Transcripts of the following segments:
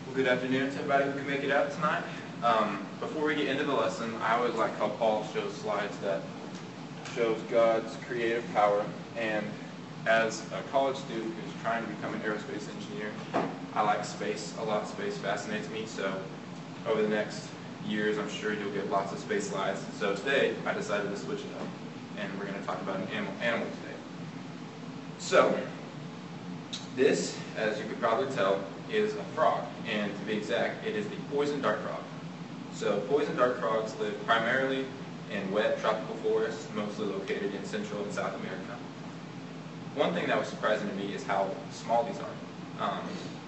Well, good afternoon to everybody who can make it out tonight. Before we get into the lesson, I always like how Paul shows slides that shows God's creative power. And as a college student who's trying to become an aerospace engineer, I like space a lot. Space fascinates me. So over the next years, I'm sure you'll get lots of space slides. So today, I decided to switch it up, and we're going to talk about an animal today. So this, as you could probably tell, is a frog, and to be exact, it is the poison dart frog. So poison dart frogs live primarily in wet tropical forests, mostly located in Central and South America. One thing that was surprising to me is how small these are.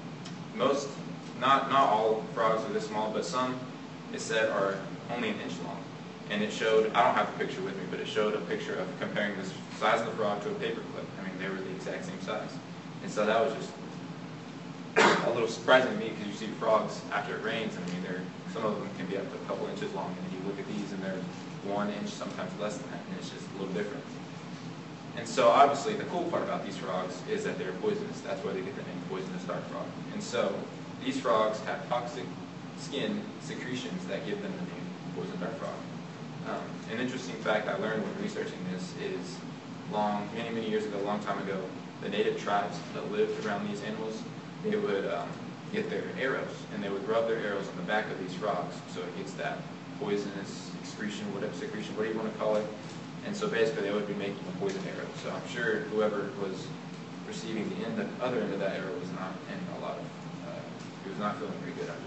Not all frogs are this small, but some, it said, are only an inch long. And it showed, I don't have the picture with me, but it showed a picture of comparing the size of the frog to a paperclip. I mean, they were the exact same size. And so that was just a little surprising to me, because you see frogs after it rains, and I mean, some of them can be up to a couple inches long, and you look at these and they're 1 inch, sometimes less than that, and it's just a little different. And so obviously the cool part about these frogs is that they're poisonous. That's why they get the name poisonous dart frog. And so these frogs have toxic skin secretions that give them the name poison dart frog. An interesting fact I learned when researching this is many years ago, a long time ago, the native tribes that lived around these animals, they would get their arrows, and they would rub their arrows on the back of these frogs, so it gets that poisonous secretion, whatever you want to call it. And so basically they would be making a poison arrow. So I'm sure whoever was receiving the other end of that arrow was not in a lot of, he was not feeling very good after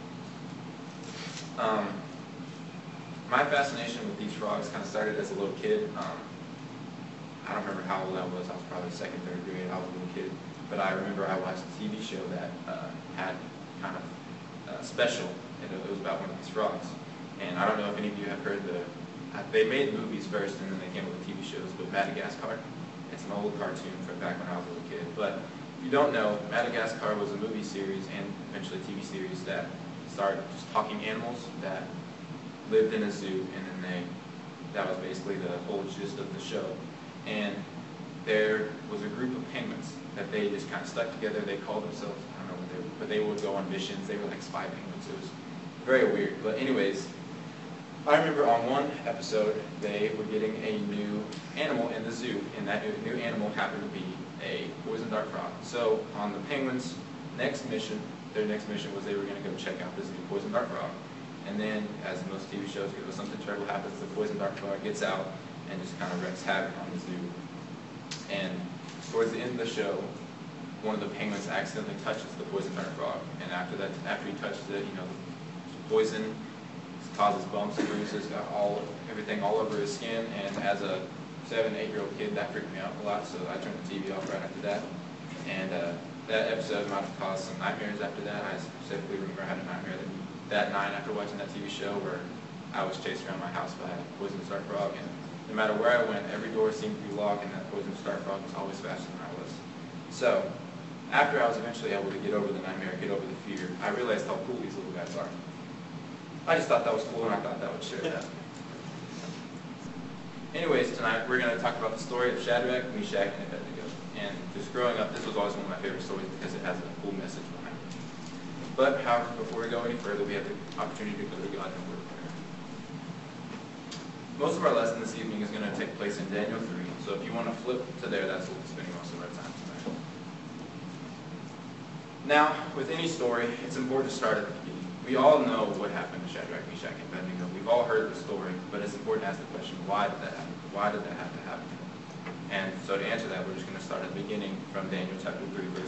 that. My fascination with these frogs kind of started as a little kid. I don't remember how old I was. I was probably second, third grade. I was a little kid. But I remember I watched a TV show that had kind of special, and it was about one of these frogs. And I don't know if any of you have heard they made movies first, and then they came with the TV shows, but Madagascar. It's an old cartoon from back when I was a little kid. But if you don't know, Madagascar was a movie series and eventually a TV series that started just talking animals that lived in a zoo, and then that was basically the whole gist of the show. And there was a group of penguins that they just kind of stuck together. They called themselves, I don't know what they were, but they would go on missions. They were like spy penguins. It was very weird. But anyways, I remember on one episode, they were getting a new animal in the zoo, and that new animal happened to be a poison dart frog. So on the penguins' next mission, their next mission was they were going to go check out this new poison dart frog. And then, as most TV shows go, something terrible happens. The poison dart frog gets out and just kind of wreaks havoc on the zoo. And towards the end of the show, one of the penguins accidentally touches the poison dart frog. And after he touches it, the poison causes bumps and bruises, everything all over his skin. And as a 7, 8-year-old kid, that freaked me out a lot, so I turned the TV off right after that. And that episode might have caused some nightmares after that. I specifically remember I had a nightmare that night after watching that TV show where I was chased around my house by a poisonous dart frog. And no matter where I went, every door seemed to be locked, and that poisonous dart frog was always faster than I was. So after I was eventually able to get over the nightmare, get over the fear, I realized how cool these little guys are. I just thought that was cool, and I thought that would share that. Anyways, tonight we're going to talk about the story of Shadrach, Meshach, and Abednego. And just growing up, this was always one of my favorite stories because it has a cool message behind it. But however, before we go any further, we have the opportunity to go to God in word of prayer. Most of our lesson this evening is going to take place in Daniel 3. So if you want to flip to there, that's what we're spending most of our time tonight. Now, with any story, it's important to start at the beginning. We all know what happened to Shadrach, Meshach, and Abednego. We've all heard the story, but it's important to ask the question, why did that happen? Why did that have to happen? And so to answer that, we're just going to start at the beginning from Daniel chapter 3, verse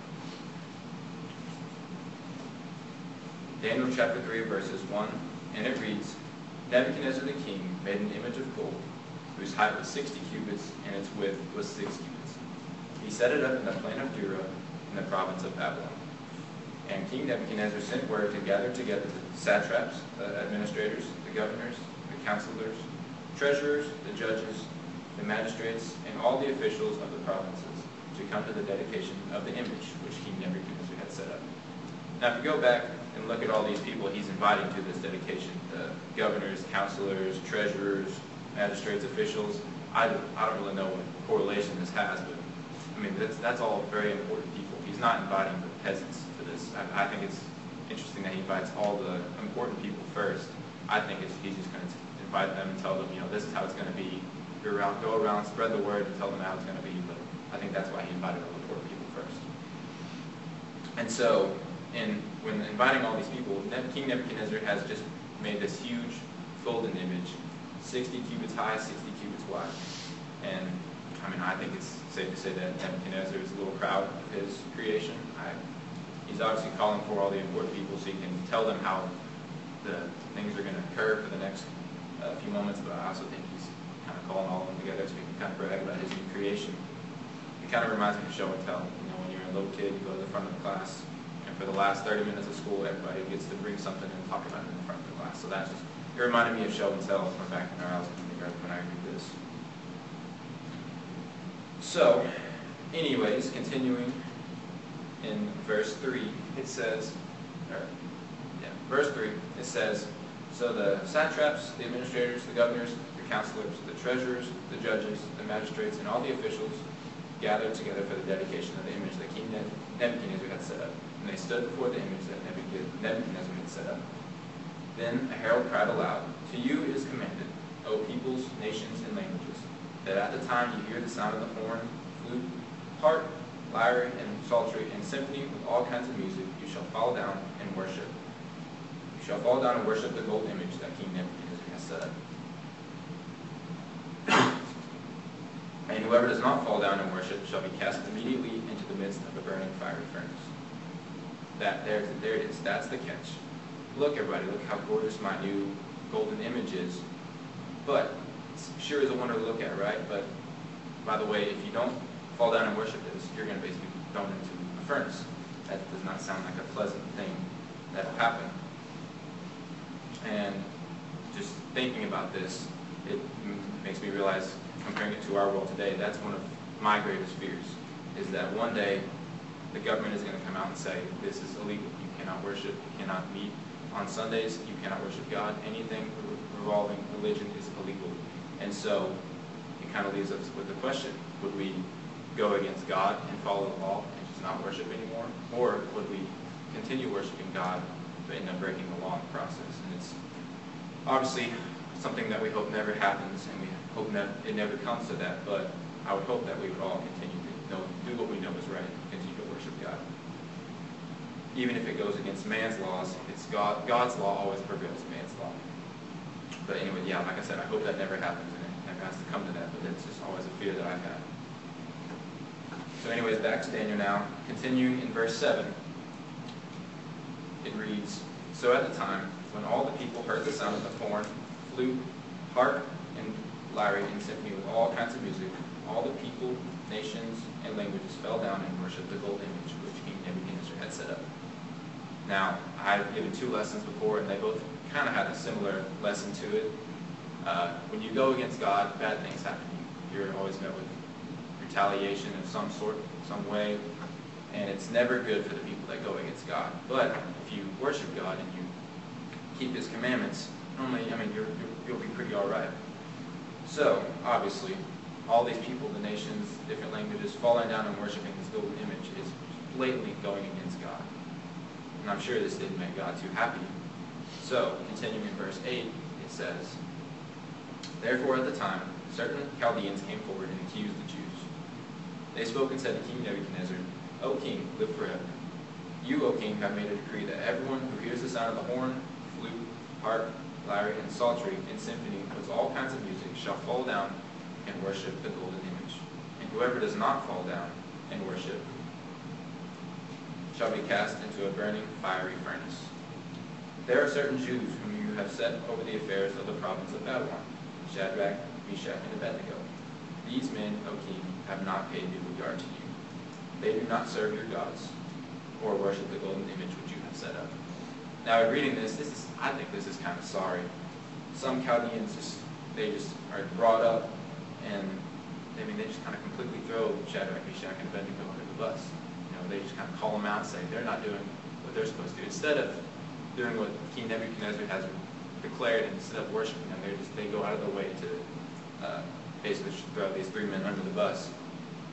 1. Daniel chapter 3, verses 1, and it reads, Nebuchadnezzar the king made an image of gold, whose height was 60 cubits, and its width was 6 cubits. He set it up in the plain of Dura, in the province of Babylon. And King Nebuchadnezzar sent word to gather together the satraps, the administrators, the governors, the counselors, treasurers, the judges, the magistrates, and all the officials of the provinces to come to the dedication of the image which King Nebuchadnezzar had set up. Now, if you go back and look at all these people he's inviting to this dedication, the governors, counselors, treasurers, magistrates, officials, I don't really know what correlation this has, but I mean, that's all very important people. He's not inviting the peasants to this. I think it's interesting that he invites all the important people first. I think he's just going to invite them and tell them, this is how it's going to be. Go around, spread the word, and tell them how it's going to be. But I think that's why he invited all the important people first. And so, when inviting all these people, King Nebuchadnezzar has just made this huge golden image, 60 cubits high, 60 cubits wide. And I think it's safe to say that Nebuchadnezzar is a little proud of his creation. He's obviously calling for all the important people so he can tell them how the things are going to occur for the next few moments, but I also think he's kind of calling all of them together so he can kind of brag about his new creation. It kind of reminds me of show and tell. When you're a little kid, you go to the front of the class, and for the last 30 minutes of school, everybody gets to bring something and talk about it in the front of the class. So it reminded me of show and tell from back in our house when I read this. So, anyways, continuing in verse 3, it says, so the satraps, the administrators, the governors, the counselors, the treasurers, the judges, the magistrates, and all the officials gathered together for the dedication of the image that King Nebuchadnezzar had set up. And they stood before the image that Nebuchadnezzar had set up. Then a herald cried aloud, "To you it is commanded, O peoples, nations, and languages, that at the time you hear the sound of the horn, flute, harp, lyre, and psaltery, and symphony with all kinds of music, you shall fall down and worship. You shall fall down and worship the gold image that King Nebuchadnezzar has set up. And whoever does not fall down and worship shall be cast immediately into the midst of a burning fiery furnace." There it is. That's the catch. Look, everybody, look how gorgeous my new golden image is. But it sure is a wonder to look at, right? But by the way, if you don't fall down and worship this, you're going to basically be thrown into a furnace. That does not sound like a pleasant thing that will happen. And just thinking about this, it makes me realize, comparing it to our world today, that's one of my greatest fears, is that one day the government is going to come out and say, this is illegal. You cannot worship, you cannot meet on Sundays, you cannot worship God. Anything revolving religion is illegal. And so it kind of leaves us with the question, would we go against God and follow the law and just not worship anymore? Or would we continue worshiping God but end up breaking the law in the process? And it's obviously something that we hope never happens, and we hope that it never comes to that, but I would hope that we would all continue to do what we know is right, continue to worship God. Even if it goes against man's laws, it's God's law always prevails man's law. But anyway, yeah, like I said, I hope that never happens, and it never has to come to that, but it's just always a fear that I've had. So anyways, back to Daniel now. Continuing in verse 7, it reads, "So at the time, when all the people heard the sound of the horn, flute, harp, and lyre, and symphony with all kinds of music, all the people, nations, and languages fell down and worshipped the gold image which King Nebuchadnezzar had set up." Now, I've given 2 lessons before, and they both kind of had a similar lesson to it. When you go against God, bad things happen. You're always met with retaliation of some sort, some way, and it's never good for the people that go against God. But if you worship God and you keep His commandments, normally, you'll be pretty all right. So, obviously, all these people, the nations, different languages, falling down and worshiping this golden image is blatantly going against God. And I'm sure this didn't make God too happy. So, continuing in verse 8, it says, "Therefore at the time, certain Chaldeans came forward and accused the Jews. They spoke and said to King Nebuchadnezzar, 'O king, live forever. You, O king, have made a decree that everyone who hears the sound of the horn, flute, harp, lyre, and psaltery, and symphony with all kinds of music shall fall down and worship the golden image. And whoever does not fall down and worship shall be cast into a burning fiery furnace. There are certain Jews whom you have set over the affairs of the province of Babylon, Shadrach, Meshach, and Abednego. These men, O king, have not paid due regard to you. They do not serve your gods, or worship the golden image which you have set up.'" Now, in reading this, I think this is kind of sorry. Some Chaldeans they are brought up, and they just kind of completely throw Shadrach, Meshach, and Abednego under the bus. They just kind of call them out and say they're not doing what they're supposed to do. Instead of doing what King Nebuchadnezzar has declared, and instead of worshiping them, they go out of their way to basically throw these 3 men under the bus.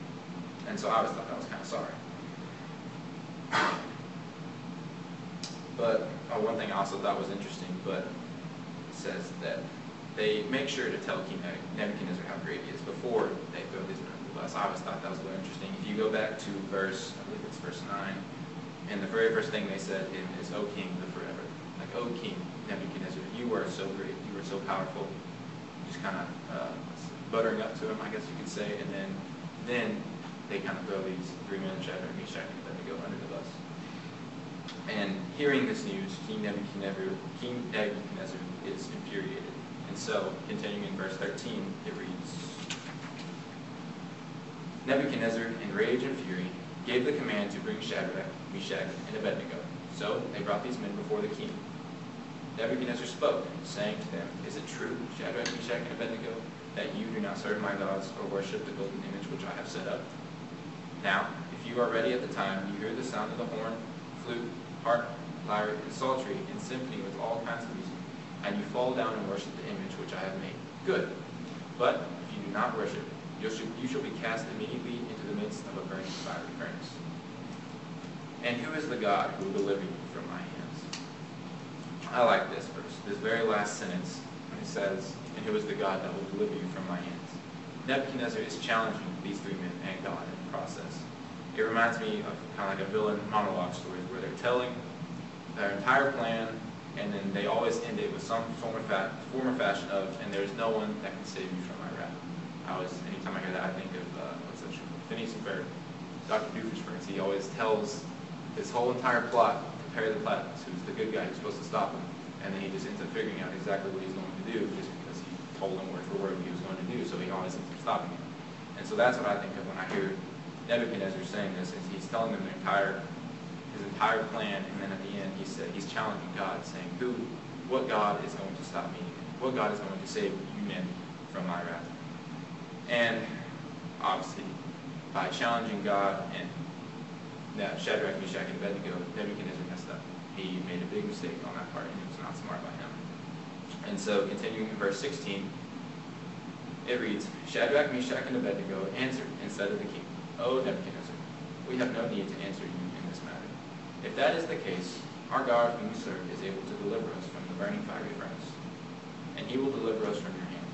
And so I always thought that was kind of sorry. But one thing I also thought was interesting, but it says that they make sure to tell King Nebuchadnezzar how great he is before they throw these men under the bus. I always thought that was really interesting. If you go back to verse, I believe it's verse 9, and the very first thing they said to him is, "O King, live forever." Like, "O King Nebuchadnezzar, you are so great, you are so powerful." Just kind of buttering up to him, I guess you could say, and then they kind of throw these three men, Shadrach, Meshach, and Abednego, under the bus. And hearing this news, King Nebuchadnezzar is infuriated. And so, continuing in verse 13, it reads, "Nebuchadnezzar, in rage and fury, gave the command to bring Shadrach, Meshach, and Abednego. So they brought these men before the king. Nebuchadnezzar spoke, saying to them, 'Is it true, Shadrach, Meshach, and Abednego, that you do not serve my gods or worship the golden image which I have set up? Now, if you are ready at the time, you hear the sound of the horn, flute, harp, lyre, and psaltery, in symphony with all kinds of music, and you fall down and worship the image which I have made. Good. But if you do not worship, you shall be cast immediately into the midst of a burning fiery furnace. And who is the God who will deliver you from my hands?'" I like this verse, this very last sentence, when it says, "And who is the God that will deliver you from my hands?" Nebuchadnezzar is challenging these three men and God in the process. It reminds me of kind of like a villain monologue story where they're telling their entire plan, and then they always end it with some form or fashion of, "And there's no one that can save you from my wrath." Anytime I hear that, I think of, what's that show? Phineas and Ferb, Dr. Doofenshmirtz. He always tells his whole entire plot to Perry the Platypus, who's the good guy who's supposed to stop him, and then he just ends up figuring out exactly what he's going to do just because he told him word for word what he was going to do, so he always ends up stopping him. And so that's what I think of when I hear Nebuchadnezzar saying this, is he's telling them his entire plan, and then at the end he's challenging God, saying, what God is going to stop me? What God is going to save you men from my wrath? And obviously, by challenging God and Shadrach, Meshach, and Abednego, Nebuchadnezzar messed up. He made a big mistake on that part, and it was not smart by him. And so, continuing in verse 16, it reads, "Shadrach, Meshach, and Abednego answered and said to the king, 'O Nebuchadnezzar, we have no need to answer you in this matter. If that is the case, our God whom we serve is able to deliver us from the burning fiery furnace, and he will deliver us from your hand.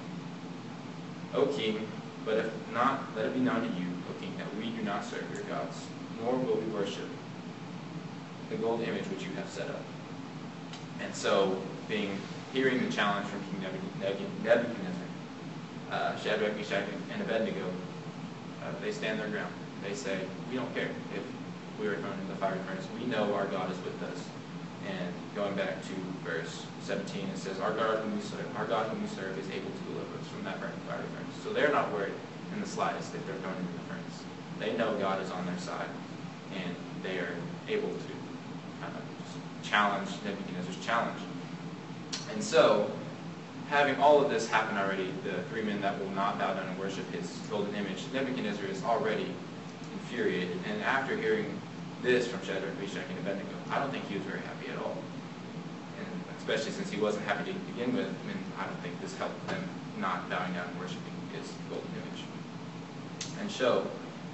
O king, but if not, let it be known to you, O king, that we do not serve your gods, nor will we worship the golden image which you have set up.'" And so, hearing the challenge from King Nebuchadnezzar, Shadrach, Meshach, and Abednego, they stand their ground. They say, "We don't care if we are thrown into the fiery furnace. We know our God is with us." And going back to verse 17, it says, our God whom we serve is able to deliver us from that burning fiery furnace. So they're not worried in the slightest if they're thrown into the furnace. They know God is on their side, and they are able to challenge Nebuchadnezzar's challenge. And so, having all of this happen already, the three men that will not bow down and worship his golden image, Nebuchadnezzar is already infuriated. And after hearing this from Shadrach, Meshach, and Abednego, I don't think he was very happy at all. And especially since he wasn't happy to begin with, I don't think this helped them not bowing down and worshiping his golden image. And so,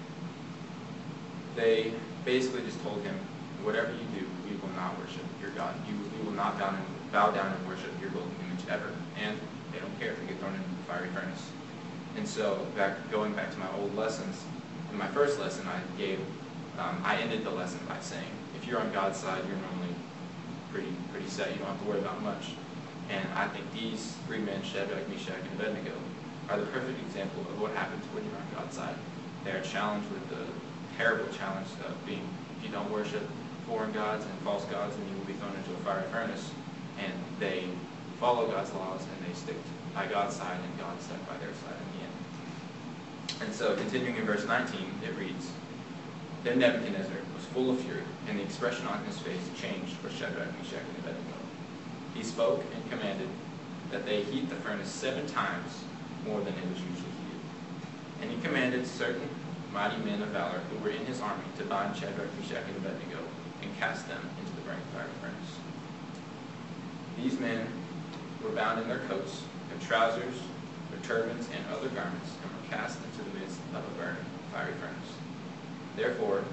they basically just told him, "Whatever you do, we will not worship your God. We will not bow down and worship your golden image ever." And they don't care if they get thrown into the fiery furnace. And so, going back to my old lessons, in my first lesson I ended the lesson by saying, if you're on God's side, you're normally pretty set. You don't have to worry about much. And I think these three men, Shadrach, Meshach, and Abednego, are the perfect example of what happens when you're on God's side. They are challenged with the terrible challenge of if you don't worship foreign gods and false gods, then you will be thrown into a fiery furnace. And they follow God's laws, and they stick by God's side, and God stuck by their side in the end. And so, continuing in verse 19, it reads, "Then Nebuchadnezzar was full of fury, and the expression on his face changed for Shadrach, Meshach, and Abednego. He spoke and commanded that they heat the furnace 7 times more than it was usually heated. And he commanded certain mighty men of valor who were in his army to bind Shadrach, Meshach, and Abednego and cast them into the burning fiery furnace. These men were bound in their coats, their trousers, their turbans, and other garments, and were cast into the midst of a burning fiery furnace. Therefore,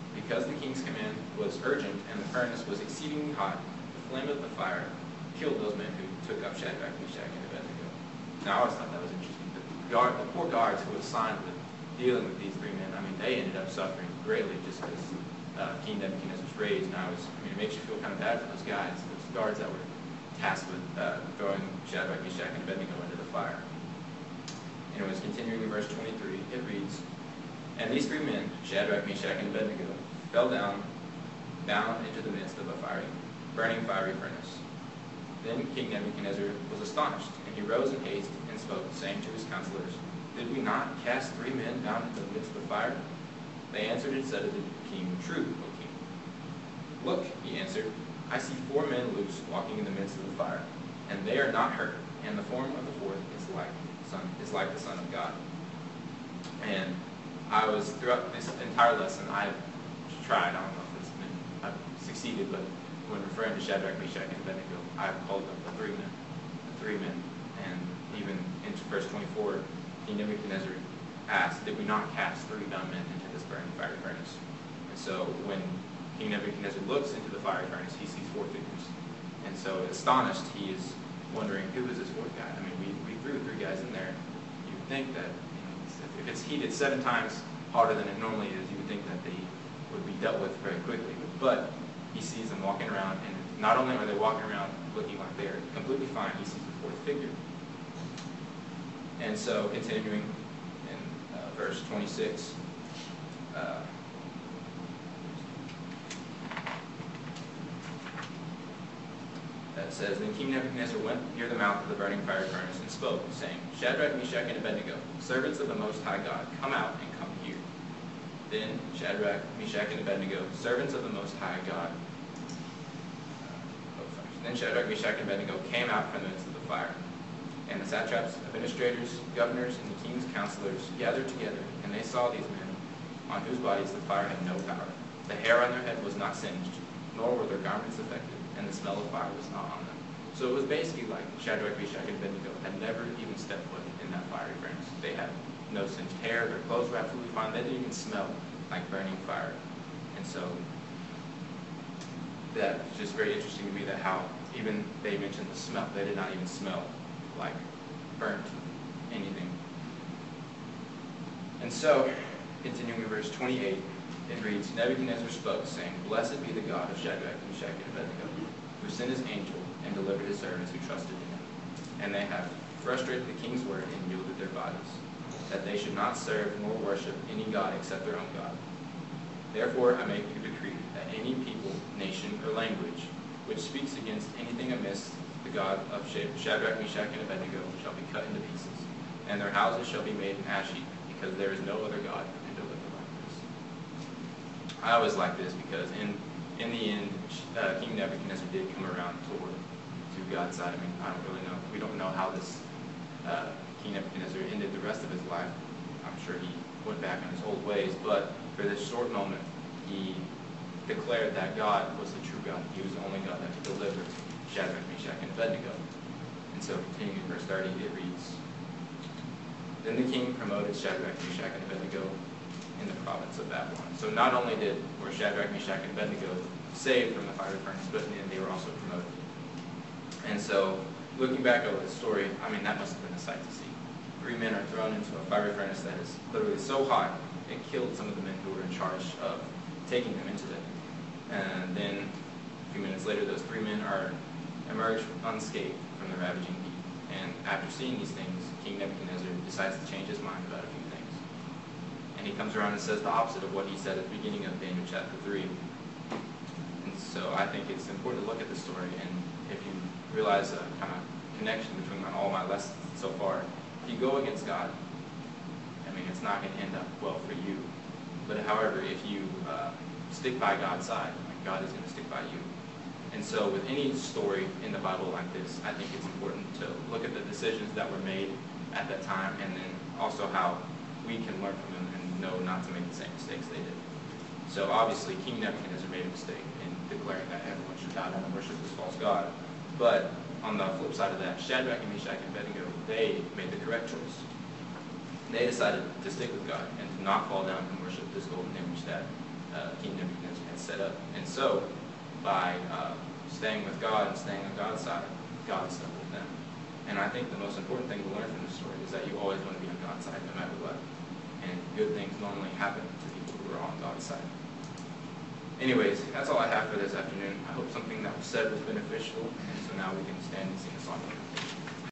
Because the king's command was urgent and the furnace was exceedingly hot, the flame of the fire killed those men who took up Shadrach, Meshach, and Abednego. Now, I always thought that was interesting. The poor guards who were assigned with dealing with these three men, I mean, they ended up suffering greatly just because King Nebuchadnezzar's rage. And it makes you feel kind of bad for those guys, those guards that were tasked with throwing Shadrach, Meshach, and Abednego into the fire. Anyways, continuing in verse 23, it reads, "And these three men, Shadrach, Meshach, and Abednego, fell down, bound into the midst of a burning fiery furnace. Then King Nebuchadnezzar was astonished, and he rose in haste and spoke, saying to his counselors, Did we not cast three men down into the midst of the fire? They answered and said to the king, True, O king. Look, he answered, I see 4 men loose walking in the midst of the fire, and they are not hurt, and the form of the fourth is like the Son of God." And throughout this entire lesson, I've tried, I don't know if I've succeeded, but when referring to Shadrach, Meshach, and Abednego, I've called them the three men. And even in verse 24, King Nebuchadnezzar asked, Did we not cast 3 dumb men into this burning fiery furnace? And so when King Nebuchadnezzar looks into the fiery furnace, he sees 4 figures. And so astonished, he is wondering, who is this 4th guy? I mean, we threw 3 guys in there. You would think that if it's heated 7 times harder than it normally is, you would think that they would be dealt with very quickly. But he sees them walking around, and not only are they walking around looking like they're completely fine, he sees the 4th figure. And so, continuing in verse 26, that says, Then King Nebuchadnezzar went near the mouth of the burning fiery furnace and spoke, saying, Shadrach, Meshach, and Abednego, servants of the Most High God, come out and come here. Then Shadrach, Meshach, and Abednego, servants of the Most High God, Then Shadrach, Meshach, and Abednego came out from the midst of the fire. And the satraps, administrators, governors, and the king's counselors gathered together, and they saw these men, on whose bodies the fire had no power. The hair on their head was not singed, nor were their garments affected, and the smell of fire was not on them. So it was basically like Shadrach, Meshach, and Abednego had never even stepped foot in that fiery furnace. They had no singed hair, their clothes were absolutely fine, they didn't even smell like burning fire. And so that's just very interesting to me, that how even they mentioned the smell. They did not even smell like burnt anything. And so, continuing in verse 28, it reads, Nebuchadnezzar spoke, saying, Blessed be the God of Shadrach, Meshach, and Abednego, who sent his angel and delivered his servants who trusted in him. And they have frustrated the king's word and yielded their bodies, that they should not serve nor worship any god except their own God. Therefore I make a decree that any people, nation, or language which speaks against anything amiss the God of Shadrach, Meshach, and Abednego shall be cut into pieces, and their houses shall be made an ash heap, because there is no other God who can deliver like this. I always like this because in the end, King Nebuchadnezzar did come around to God's side. I mean, I don't really know. We don't know how this King Nebuchadnezzar ended the rest of his life. I'm sure he went back on his old ways, but for this short moment, he declared that God was the true God. He was the only God that could deliver Shadrach, Meshach, and Abednego. And so, continuing in verse 30, it reads, Then the king promoted Shadrach, Meshach, and Abednego in the province of Babylon. So not only were Shadrach, Meshach, and Abednego saved from the fiery furnace, but then they were also promoted. And so, looking back over the story, I mean, that must have been a sight to see. 3 men are thrown into a fiery furnace that is literally so hot, it killed some of the men who were in charge of taking them into it. And then, a few minutes later, those 3 men emerge unscathed from the ravaging heat. And after seeing these things, King Nebuchadnezzar decides to change his mind about a few things. And he comes around and says the opposite of what he said at the beginning of Daniel chapter 3. And so I think it's important to look at this story, and if you realize a kind of connection between all my lessons so far, if you go against God, I mean, it's not going to end up well for you. But however, if you stick by God's side, God is going to stick by you. And so with any story in the Bible like this, I think it's important to look at the decisions that were made at that time, and then also how we can learn from them and know not to make the same mistakes they did. So obviously, King Nebuchadnezzar made a mistake in declaring that everyone should bow down and worship this false god. But on the flip side of that, Shadrach, Meshach, and Abednego, they made the correct choice. They decided to stick with God and to not fall down and worship this golden image that kingdom had set up. And so, by staying with God and staying on God's side, God stuck with them. And I think the most important thing to learn from this story is that you always want to be on God's side no matter what. And good things normally happen to people who are on God's side. Anyways, that's all I have for this afternoon. I hope something that was said was beneficial, and so now we can stand and sing a song.